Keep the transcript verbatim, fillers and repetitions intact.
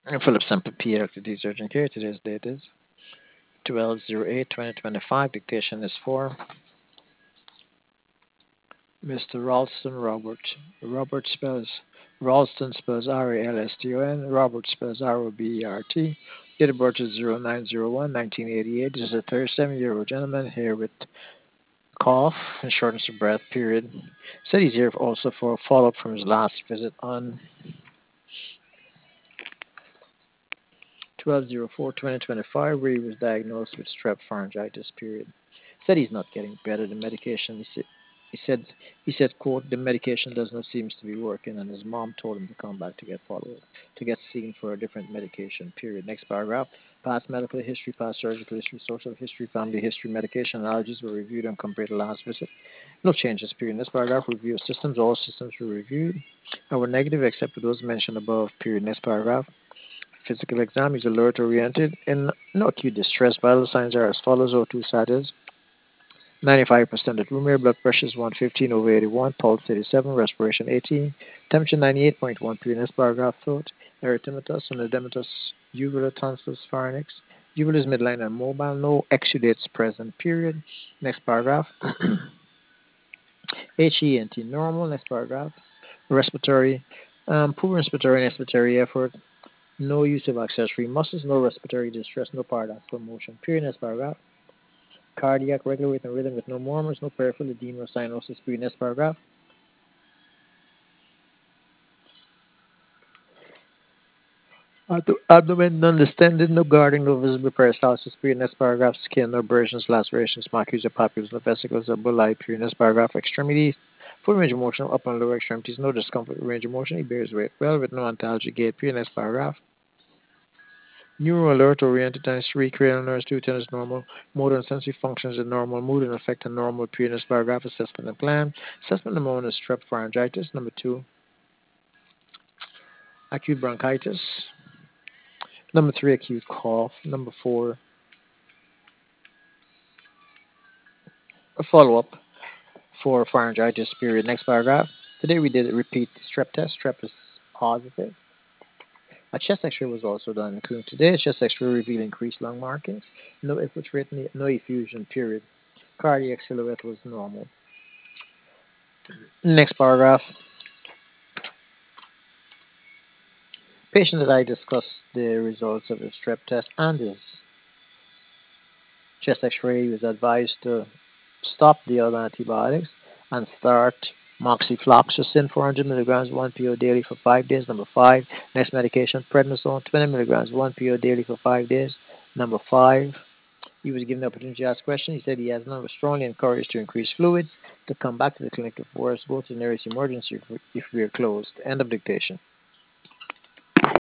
And Philip Semper P. Doctor D. Surgeon here. Today's date is twelve oh eight twenty twenty-five. Dictation is for Mister Ralston Robert. Robert spells Ralston spells R A L S T O N. Robert spells R O B E R T. Date of birth is zero nine zero one nineteen eighty-eight. This is a thirty-seven year old gentleman here with cough and shortness of breath, period. Said he's here also for a follow up from his last visit on twelve oh four twenty twenty-five, where he was diagnosed with strep pharyngitis, period. Said he's not getting better. The medication, he said, he said, he said, quote, the medication does not seem to be working, and his mom told him to come back to get followed, to get seen for a different medication, period. Next paragraph. Past medical history, past surgical history, social history, family history, medication allergies were reviewed and compared to last visit. No changes, period. Next paragraph. Review of systems. All systems were reviewed and were negative except for those mentioned above, period. Next paragraph. Physical exam is alert oriented and no acute distress. Vital signs are as follows: O two status ninety-five percent at room air, blood pressure is one fifteen over eighty-one, pulse eighty-seven, respiration eighteen, temperature ninety-eight point one. Previous paragraph thought erythematous and edematous uvula tonsillis pharynx. Uvula is midline and mobile, no exudates present, period. Next paragraph. H E N T normal. Next paragraph. Respiratory, um, poor respiratory and expiratory effort. No use of accessory muscles, no respiratory distress, no paradoxical motion. Period. Next paragraph. Cardiac regular rate and rhythm with no murmurs, no peripheral edema or cyanosis. Period. Next paragraph. Abdo- Abdomen non-distended, no guarding, no visible peristalsis. Period. Next paragraph. Skin, no abrasions, lacerations, macules, or papules, no vesicles, or bulli. Period. Next paragraph. Extremities. Full range of motion, upper and lower extremities, no discomfort, range of motion. He bears weight well with no antalgic gait. Period. Next paragraph. Neural alert oriented times three, cranial nerves two, ten is normal. Motor and sensory functions are normal. Mood and affect are normal. Period. Next paragraph. Assessment and plan. Assessment number one is strep pharyngitis. Number two, acute bronchitis. Number three, acute cough. Number four, a follow up for pharyngitis. Period. Next paragraph. Today we did a repeat strep test. Strep is positive. A chest X-ray was also done, including today. A chest X-ray revealed increased lung markings, no infiltrate, no effusion. Period. Cardiac silhouette was normal. Next paragraph. Patient that I discussed the results of his strep test and his chest X-ray was advised to stop the other antibiotics and start moxifloxacin four hundred milligrams one P O daily for five days. Number five, next medication prednisone twenty milligrams one P O daily for five days. Number five, he was given the opportunity to ask questions. He said he has not was strongly encouraged to increase fluids, to come back to the clinic if worse, go to the nearest emergency if we are closed. End of dictation.